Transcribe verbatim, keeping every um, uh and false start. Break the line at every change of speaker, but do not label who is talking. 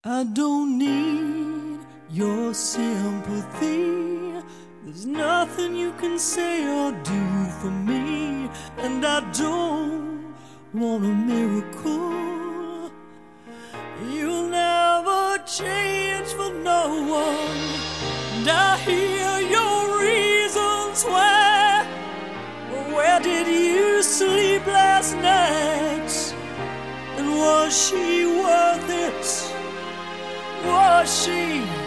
I don't need your sympathy. There's nothing you can say or do for me, and I don't want a miracle. You'll never change for no one, and I hear your reasons why. But where did you sleep last night? And was she worth it? Was she?